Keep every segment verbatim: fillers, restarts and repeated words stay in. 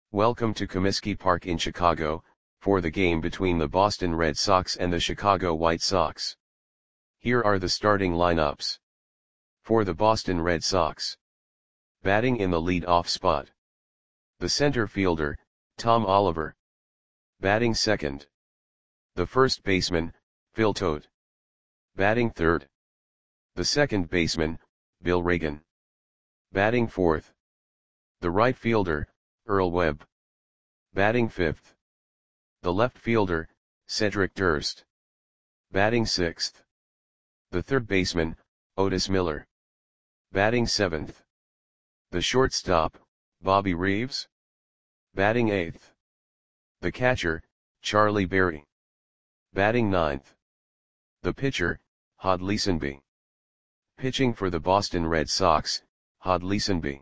Welcome to Comiskey Park in Chicago, for the game between the Boston Red Sox and the Chicago White Sox. Here are the starting lineups. For the Boston Red Sox. Batting in the lead-off spot. The center fielder, Tom Oliver. Batting second. The first baseman, Phil Todt. Batting third. The second baseman, Bill Regan. Batting fourth. The right fielder, Earl Webb. Batting fifth. The left fielder, Cedric Durst. Batting sixth. The third baseman, Otis Miller. Batting seventh. The shortstop, Bobby Reeves. Batting eighth. The catcher, Charlie Berry. Batting ninth. The pitcher, Hod Leesonby. Pitching for the Boston Red Sox, Hod Leesonby.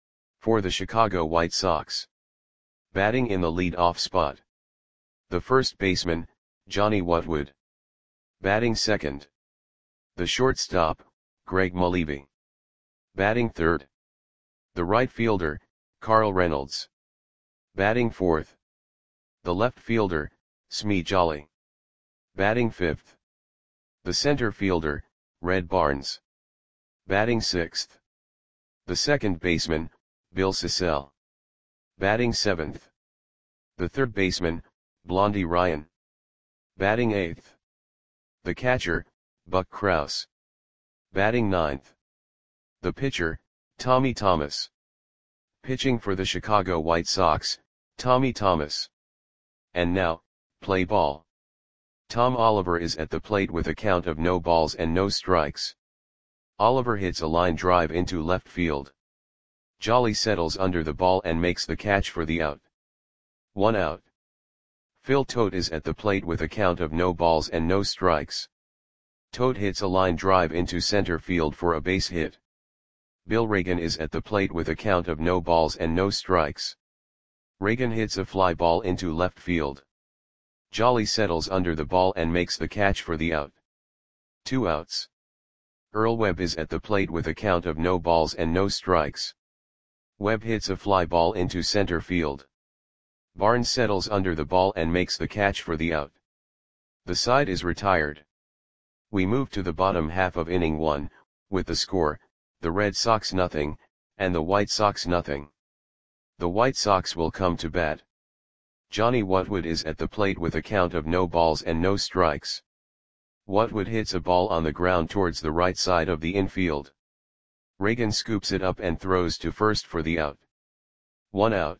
For the Chicago White Sox. Batting in the lead-off spot. The first baseman, Johnny Whatwood. Batting second. The shortstop, Greg Mulleavy. Batting third. The right fielder, Carl Reynolds. Batting fourth. The left fielder, Smee Jolly. Batting fifth. The center fielder, Red Barnes. Batting sixth. The second baseman, Bill Sissell. Batting seventh. The third baseman, Blondie Ryan. Batting eighth. The catcher, Buck Krause. Batting ninth. The pitcher, Tommy Thomas. Pitching for the Chicago White Sox, Tommy Thomas. And now, play ball. Tom Oliver is at the plate with a count of no balls and no strikes. Oliver hits a line drive into left field. Jolly settles under the ball and makes the catch for the out. One out. Phil Todt is at the plate with a count of no balls and no strikes. Todt hits a line drive into center field for a base hit. Bill Regan is at the plate with a count of no balls and no strikes. Regan hits a fly ball into left field. Jolly settles under the ball and makes the catch for the out. Two outs. Earl Webb is at the plate with a count of no balls and no strikes. Webb hits a fly ball into center field. Barnes settles under the ball and makes the catch for the out. The side is retired. We move to the bottom half of inning one, with the score, the Red Sox nothing, and the White Sox nothing. The White Sox will come to bat. Johnny Whatwood is at the plate with a count of no balls and no strikes. Whatwood hits a ball on the ground towards the right side of the infield. Regan scoops it up and throws to first for the out. One out.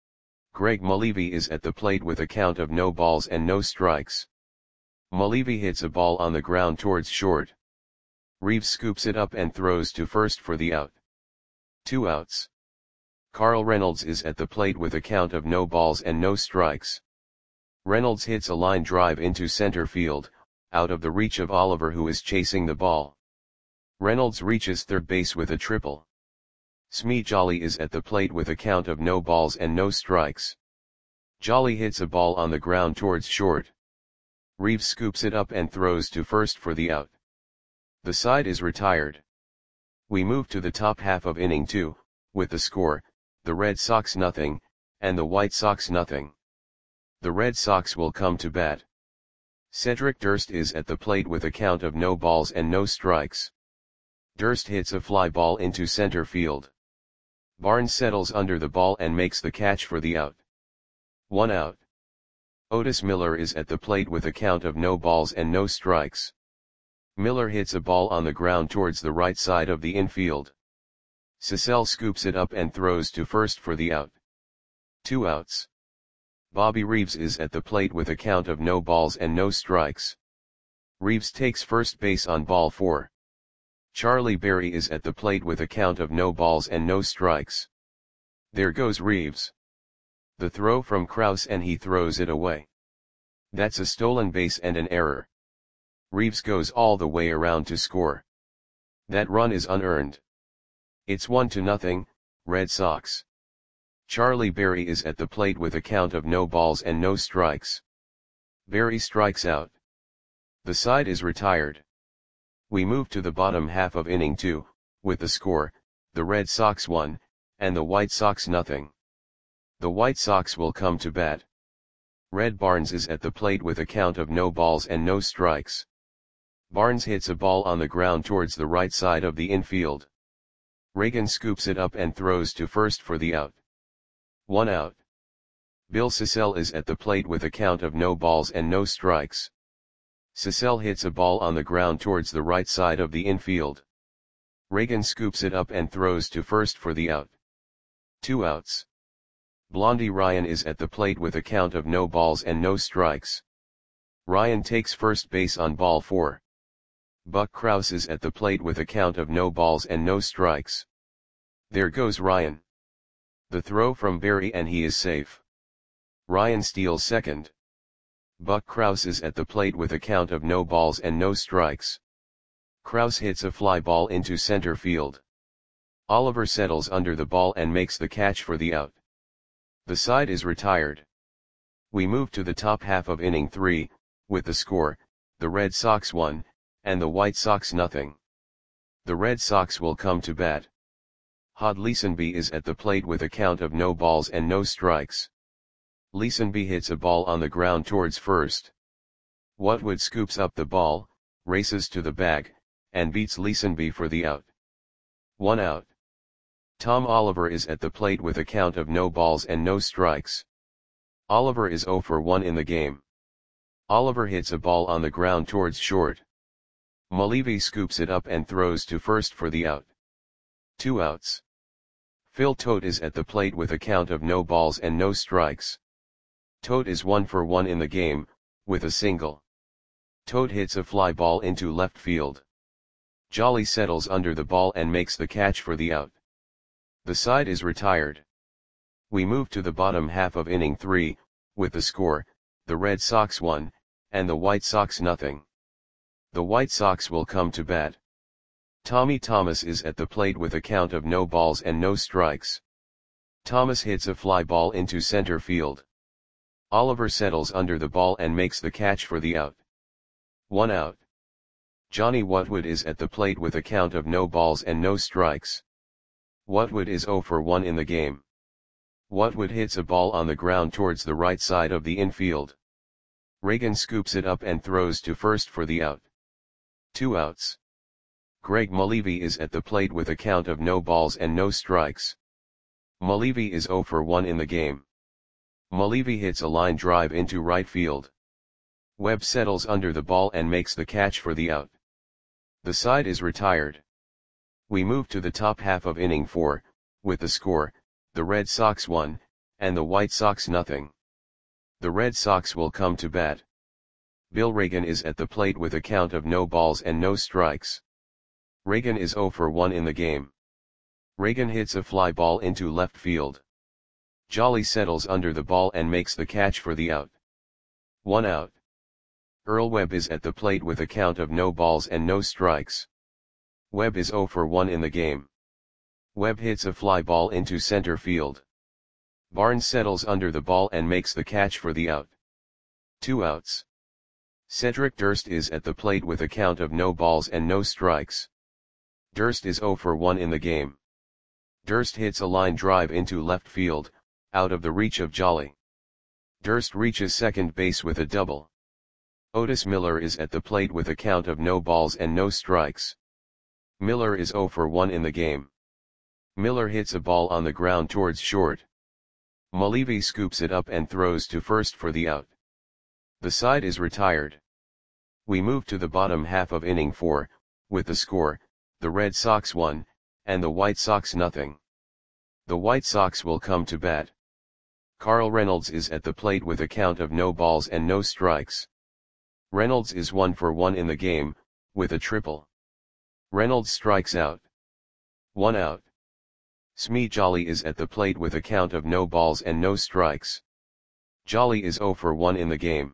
Greg Mulleavy is at the plate with a count of no balls and no strikes. Mulleavy hits a ball on the ground towards short. Reeves scoops it up and throws to first for the out. Two outs. Carl Reynolds is at the plate with a count of no balls and no strikes. Reynolds hits a line drive into center field, out of the reach of Oliver, who is chasing the ball. Reynolds reaches third base with a triple. Smee Jolly is at the plate with a count of no balls and no strikes. Jolly hits a ball on the ground towards short. Reeves scoops it up and throws to first for the out. The side is retired. We move to the top half of inning two, with the score, the Red Sox nothing, and the White Sox nothing. The Red Sox will come to bat. Cedric Durst is at the plate with a count of no balls and no strikes. Durst hits a fly ball into center field. Barnes settles under the ball and makes the catch for the out. One out. Otis Miller is at the plate with a count of no balls and no strikes. Miller hits a ball on the ground towards the right side of the infield. Sissell scoops it up and throws to first for the out. Two outs. Bobby Reeves is at the plate with a count of no balls and no strikes. Reeves takes first base on ball four. Charlie Berry is at the plate with a count of no balls and no strikes. There goes Reeves. The throw from Krause and he throws it away. That's a stolen base and an error. Reeves goes all the way around to score. That run is unearned. It's one to nothing, Red Sox. Charlie Berry is at the plate with a count of no balls and no strikes. Berry strikes out. The side is retired. We move to the bottom half of inning two, with the score, the Red Sox one, and the White Sox nothing. The White Sox will come to bat. Red Barnes is at the plate with a count of no balls and no strikes. Barnes hits a ball on the ground towards the right side of the infield. Reagan scoops it up and throws to first for the out. One out. Bill Sissell is at the plate with a count of no balls and no strikes. Sissell hits a ball on the ground towards the right side of the infield. Reagan scoops it up and throws to first for the out. Two outs. Blondie Ryan is at the plate with a count of no balls and no strikes. Ryan takes first base on ball four. Buck Krause is at the plate with a count of no balls and no strikes. There goes Ryan. The throw from Barry and he is safe. Ryan steals second. Buck Krause is at the plate with a count of no balls and no strikes. Krause hits a fly ball into center field. Oliver settles under the ball and makes the catch for the out. The side is retired. We move to the top half of inning three, with the score, the Red Sox one, and the White Sox nothing. The Red Sox will come to bat. Hod Leesonby is at the plate with a count of no balls and no strikes. Leesonby hits a ball on the ground towards first. Whatwood scoops up the ball, races to the bag, and beats Leesonby for the out. One out. Tom Oliver is at the plate with a count of no balls and no strikes. Oliver is zero for one in the game. Oliver hits a ball on the ground towards short. Mulleavy scoops it up and throws to first for the out. Two outs. Phil Tote is at the plate with a count of no balls and no strikes. Tote is one for one in the game, with a single. Tote hits a fly ball into left field. Jolly settles under the ball and makes the catch for the out. The side is retired. We move to the bottom half of inning three, with the score, the Red Sox one, and the White Sox nothing. The White Sox will come to bat. Tommy Thomas is at the plate with a count of no balls and no strikes. Thomas hits a fly ball into center field. Oliver settles under the ball and makes the catch for the out. One out. Johnny Whatwood is at the plate with a count of no balls and no strikes. Whatwood is zero for one in the game. Whatwood hits a ball on the ground towards the right side of the infield. Reagan scoops it up and throws to first for the out. Two outs. Greg Mulleavy is at the plate with a count of no balls and no strikes. Mulleavy is zero for one in the game. Mulleavy hits a line drive into right field. Webb settles under the ball and makes the catch for the out. The side is retired. We move to the top half of inning four, with the score, the Red Sox one, and the White Sox nothing. The Red Sox will come to bat. Bill Reagan is at the plate with a count of no balls and no strikes. Reagan is zero for one in the game. Reagan hits a fly ball into left field. Jolly settles under the ball and makes the catch for the out. One out. Earl Webb is at the plate with a count of no balls and no strikes. Webb is zero for one in the game. Webb hits a fly ball into center field. Barnes settles under the ball and makes the catch for the out. Two outs. Cedric Durst is at the plate with a count of no balls and no strikes. Durst is zero for one in the game. Durst hits a line drive into left field, out of the reach of Jolly. Durst reaches second base with a double. Otis Miller is at the plate with a count of no balls and no strikes. Miller is zero for one in the game. Miller hits a ball on the ground towards short. Mulleavy scoops it up and throws to first for the out. The side is retired. We move to the bottom half of inning four, with the score, the Red Sox one, and the White Sox nothing. The White Sox will come to bat. Carl Reynolds is at the plate with a count of no balls and no strikes. Reynolds is one for one in the game, with a triple. Reynolds strikes out. One out. Smee Jolly is at the plate with a count of no balls and no strikes. Jolly is zero for one in the game.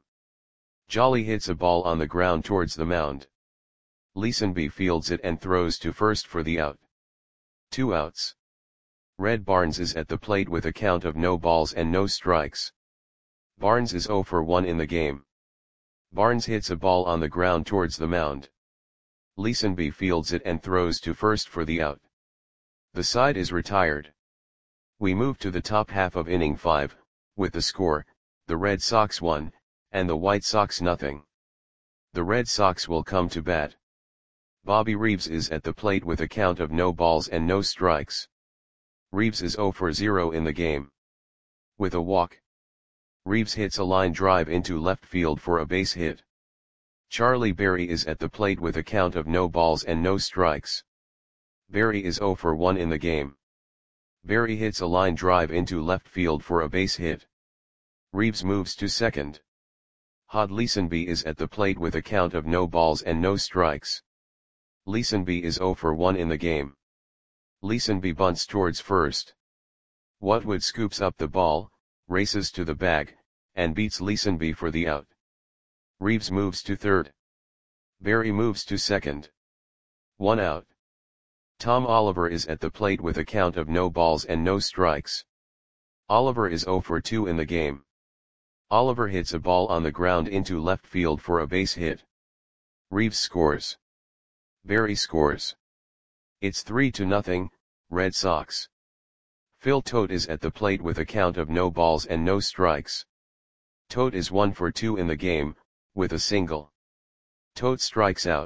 Jolly hits a ball on the ground towards the mound. Leesonby fields it and throws to first for the out. Two outs. Red Barnes is at the plate with a count of no balls and no strikes. Barnes is zero for one in the game. Barnes hits a ball on the ground towards the mound. Leesonby fields it and throws to first for the out. The side is retired. We move to the top half of inning five, with the score, the Red Sox one, and the White Sox nothing. The Red Sox will come to bat. Bobby Reeves is at the plate with a count of no balls and no strikes. Reeves is zero for zero in the game. With a walk, Reeves hits a line drive into left field for a base hit. Charlie Berry is at the plate with a count of no balls and no strikes. Berry is zero for one in the game. Berry hits a line drive into left field for a base hit. Reeves moves to second. Hod Leesonby is at the plate with a count of no balls and no strikes. Leesonby is zero for one in the game. Leesonby bunts towards first. Whatwood scoops up the ball, races to the bag, and beats Leesonby for the out. Reeves moves to third. Berry moves to second. One out. Tom Oliver is at the plate with a count of no balls and no strikes. Oliver is zero for two in the game. Oliver hits a ball on the ground into left field for a base hit. Reeves scores. Berry scores. It's three to nothing, Red Sox. Phil Tote is at the plate with a count of no balls and no strikes. Tote is one for two in the game, with a single. Tote strikes out.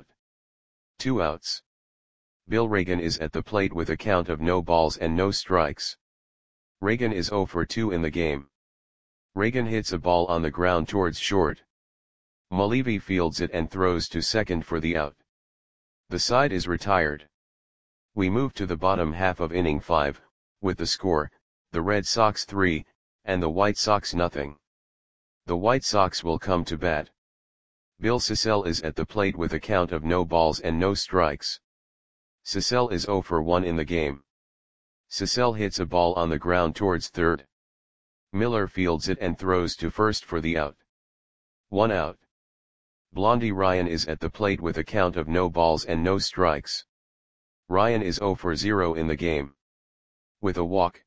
Two outs. Bill Reagan is at the plate with a count of no balls and no strikes. Reagan is zero for two in the game. Reagan hits a ball on the ground towards short. Malevy fields it and throws to second for the out. The side is retired. We move to the bottom half of inning five, with the score, the Red Sox three, and the White Sox nothing. The White Sox will come to bat. Bill Sissell is at the plate with a count of no balls and no strikes. Sissell is zero for one in the game. Sissell hits a ball on the ground towards third. Miller fields it and throws to first for the out. One out. Blondie Ryan is at the plate with a count of no balls and no strikes. Ryan is zero for zero in the game. With a walk,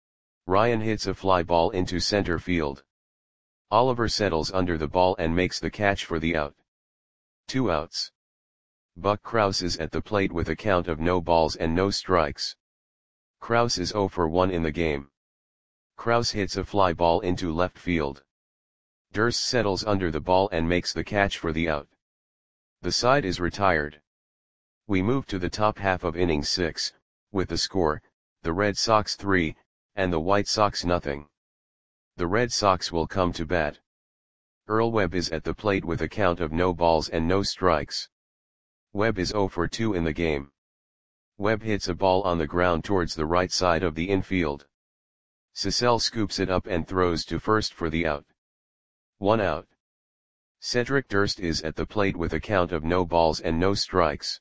Ryan hits a fly ball into center field. Oliver settles under the ball and makes the catch for the out. Two outs. Buck Krause is at the plate with a count of no balls and no strikes. Krause is zero for one in the game. Krause hits a fly ball into left field. Durst settles under the ball and makes the catch for the out. The side is retired. We move to the top half of inning six, with the score, the Red Sox three, and the White Sox nothing. The Red Sox will come to bat. Earl Webb is at the plate with a count of no balls and no strikes. Webb is zero for two in the game. Webb hits a ball on the ground towards the right side of the infield. Sissell scoops it up and throws to first for the out. One out. Cedric Durst is at the plate with a count of no balls and no strikes.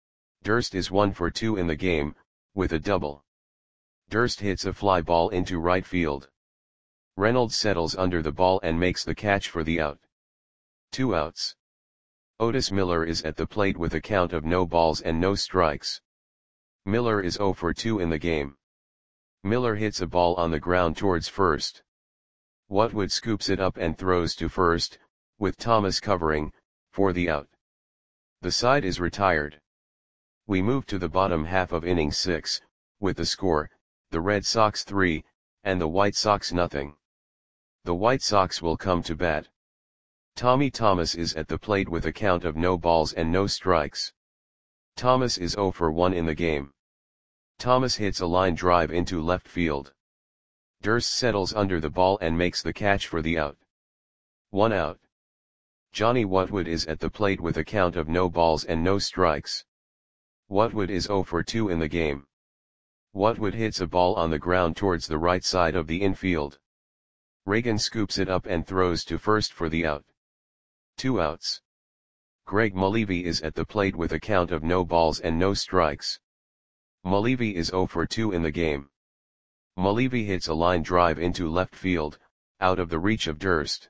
Durst is one for two in the game, with a double. Durst hits a fly ball into right field. Reynolds settles under the ball and makes the catch for the out. Two outs. Otis Miller is at the plate with a count of no balls and no strikes. Miller is zero for two in the game. Miller hits a ball on the ground towards first. Whatwood scoops it up and throws to first, with Thomas covering, for the out. The side is retired. We move to the bottom half of inning six, with the score, the Red Sox three, and the White Sox nothing. The White Sox will come to bat. Tommy Thomas is at the plate with a count of no balls and no strikes. Thomas is zero for one in the game. Thomas hits a line drive into left field. Durst settles under the ball and makes the catch for the out. One out. Johnny Whatwood is at the plate with a count of no balls and no strikes. Whatwood is zero for two in the game. Whatwood hits a ball on the ground towards the right side of the infield. Reagan scoops it up and throws to first for the out. Two outs. Greg Malevy is at the plate with a count of no balls and no strikes. Malevy is zero for two in the game. Malevy hits a line drive into left field, out of the reach of Durst.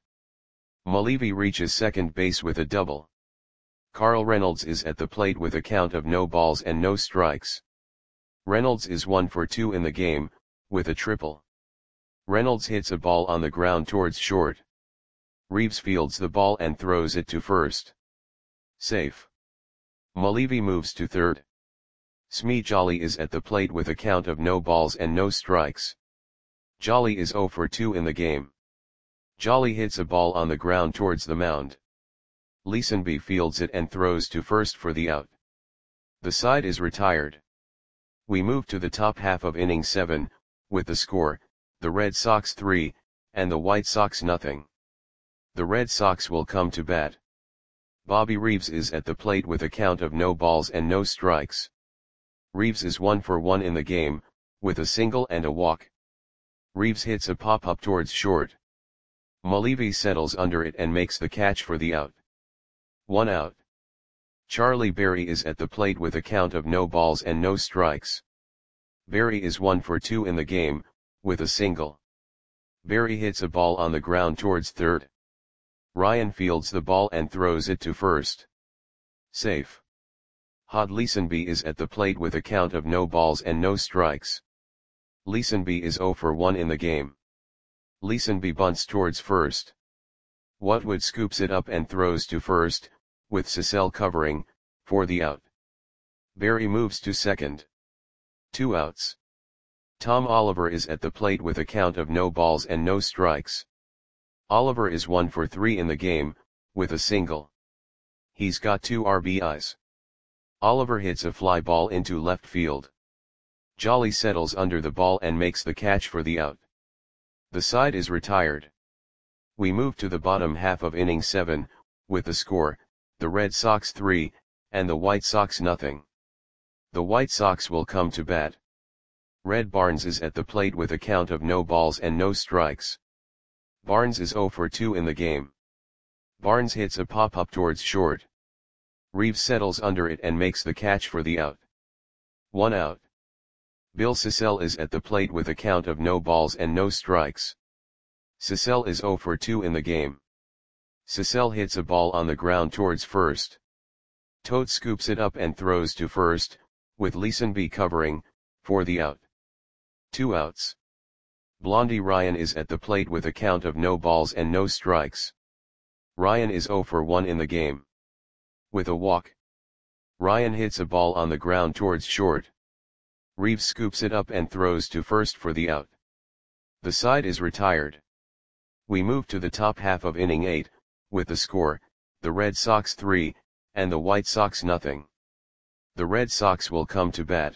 Malevy reaches second base with a double. Carl Reynolds is at the plate with a count of no balls and no strikes. Reynolds is one for two in the game, with a triple. Reynolds hits a ball on the ground towards short. Reeves fields the ball and throws it to first. Safe. Malevy moves to third. Smee Jolly is at the plate with a count of no balls and no strikes. Jolly is zero for two in the game. Jolly hits a ball on the ground towards the mound. Leesenby fields it and throws to first for the out. The side is retired. We move to the top half of inning seven, with the score, the Red Sox three, and the White Sox nothing. The Red Sox will come to bat. Bobby Reeves is at the plate with a count of no balls and no strikes. Reeves is one for one in the game, with a single and a walk. Reeves hits a pop-up towards short. Mulleavy settles under it and makes the catch for the out. One out. Charlie Berry is at the plate with a count of no balls and no strikes. Berry is one for two in the game, with a single. Berry hits a ball on the ground towards third. Ryan fields the ball and throws it to first. Safe. Hod Leesenby is at the plate with a count of no balls and no strikes. Leesenby is zero for one in the game. Leesenby bunts towards first. Whatwood scoops it up and throws to first, with Cecil covering, for the out. Berry moves to second. Two outs. Tom Oliver is at the plate with a count of no balls and no strikes. Oliver is one for three in the game, with a single. He's got two R B Is. Oliver hits a fly ball into left field. Jolly settles under the ball and makes the catch for the out. The side is retired. We move to the bottom half of inning seven, with the score, the Red Sox three, and the White Sox nothing. The White Sox will come to bat. Red Barnes is at the plate with a count of no balls and no strikes. Barnes is zero for two in the game. Barnes hits a pop-up towards short. Reeves settles under it and makes the catch for the out. One out. Bill Cecil is at the plate with a count of no balls and no strikes. Cecil is zero for two in the game. Cecil hits a ball on the ground towards first. Toad scoops it up and throws to first, with Leesenby covering, for the out. Two outs. Blondie Ryan is at the plate with a count of no balls and no strikes. Ryan is zero for one in the game. With a walk. Ryan hits a ball on the ground towards short. Reeves scoops it up and throws to first for the out. The side is retired. We move to the top half of inning eight, with the score, the Red Sox three, and the White Sox nothing. The Red Sox will come to bat.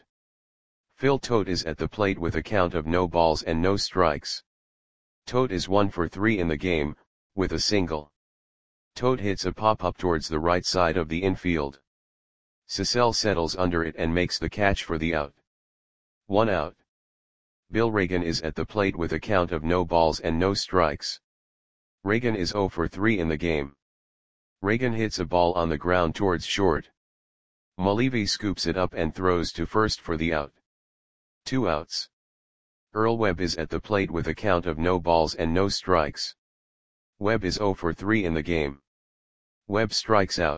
Phil Tote is at the plate with a count of no balls and no strikes. Tote is one for three in the game, with a single. Tote hits a pop-up towards the right side of the infield. Cecil settles under it and makes the catch for the out. One out. Bill Reagan is at the plate with a count of no balls and no strikes. Reagan is zero for three in the game. Reagan hits a ball on the ground towards short. Mulleavy scoops it up and throws to first for the out. Two outs. Earl Webb is at the plate with a count of no balls and no strikes. Webb is zero for three in the game. Webb strikes out.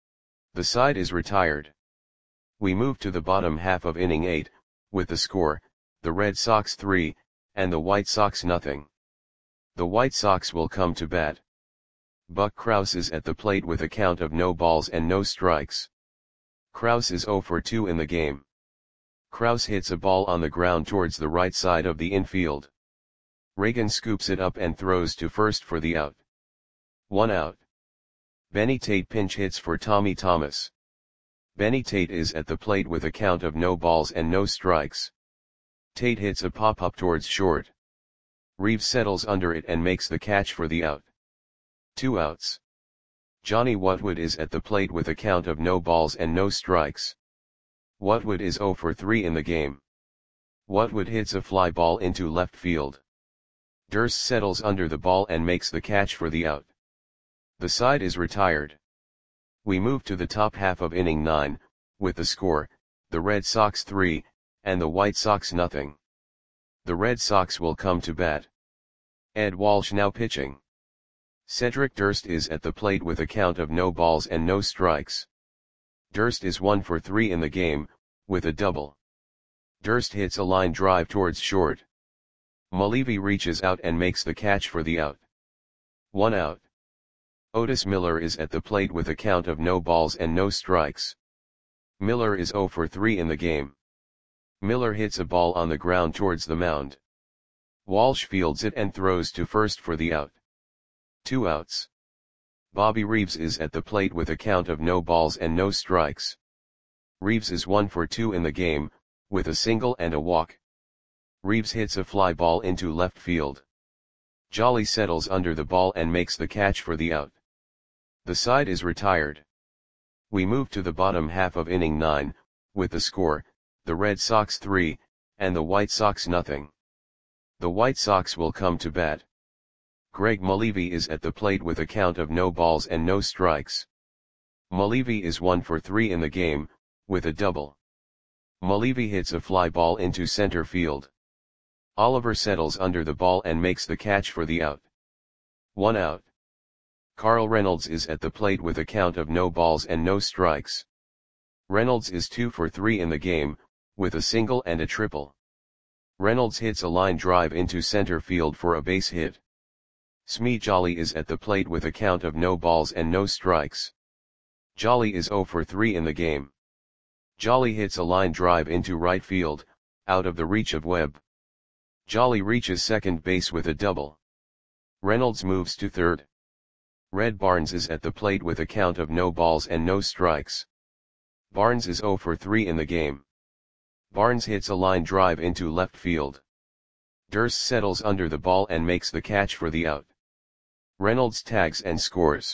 The side is retired. We move to the bottom half of inning eight, with the score, the Red Sox three, and the White Sox nothing. The White Sox will come to bat. Buck Krause is at the plate with a count of no balls and no strikes. Krause is zero for two in the game. Krause hits a ball on the ground towards the right side of the infield. Reagan scoops it up and throws to first for the out. One out. Benny Tate pinch hits for Tommy Thomas. Benny Tate is at the plate with a count of no balls and no strikes. Tate hits a pop-up towards short. Reeves settles under it and makes the catch for the out. Two outs. Johnny Whatwood is at the plate with a count of no balls and no strikes. Whatwood is zero for three in the game. Whatwood hits a fly ball into left field. Durst settles under the ball and makes the catch for the out. The side is retired. We move to the top half of inning nine, with the score, the Red Sox three, and the White Sox nothing. The Red Sox will come to bat. Ed Walsh now pitching. Cedric Durst is at the plate with a count of no balls and no strikes. Durst is one for three in the game, with a double. Durst hits a line drive towards short. Mulleavy reaches out and makes the catch for the out. One out. Otis Miller is at the plate with a count of no balls and no strikes. Miller is zero for three in the game. Miller hits a ball on the ground towards the mound. Walsh fields it and throws to first for the out. Two outs. Bobby Reeves is at the plate with a count of no balls and no strikes. Reeves is one for two in the game, with a single and a walk. Reeves hits a fly ball into left field. Jolly settles under the ball and makes the catch for the out. The side is retired. We move to the bottom half of inning nine, with the score, the Red Sox three, and the White Sox nothing. The White Sox will come to bat. Greg Mulleavy is at the plate with a count of no balls and no strikes. Mulleavy is one for three in the game, with a double. Mulleavy hits a fly ball into center field. Oliver settles under the ball and makes the catch for the out. One out. Carl Reynolds is at the plate with a count of no balls and no strikes. Reynolds is two for three in the game, with a single and a triple. Reynolds hits a line drive into center field for a base hit. Smee Jolly is at the plate with a count of no balls and no strikes. Jolly is zero for three in the game. Jolly hits a line drive into right field, out of the reach of Webb. Jolly reaches second base with a double. Reynolds moves to third. Red Barnes is at the plate with a count of no balls and no strikes. Barnes is zero for three in the game. Barnes hits a line drive into left field. Durst settles under the ball and makes the catch for the out. Reynolds tags and scores.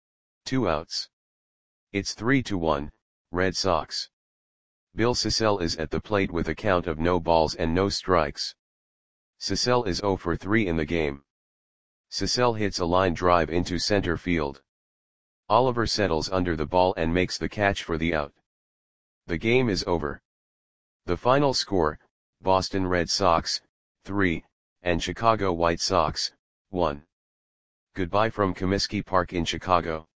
Two outs. It's three to one, Red Sox. Bill Sissell is at the plate with a count of no balls and no strikes. Sissell is zero for three in the game. Sissell hits a line drive into center field. Oliver settles under the ball and makes the catch for the out. The game is over. The final score, Boston Red Sox, three, and Chicago White Sox, one. Goodbye from Comiskey Park in Chicago.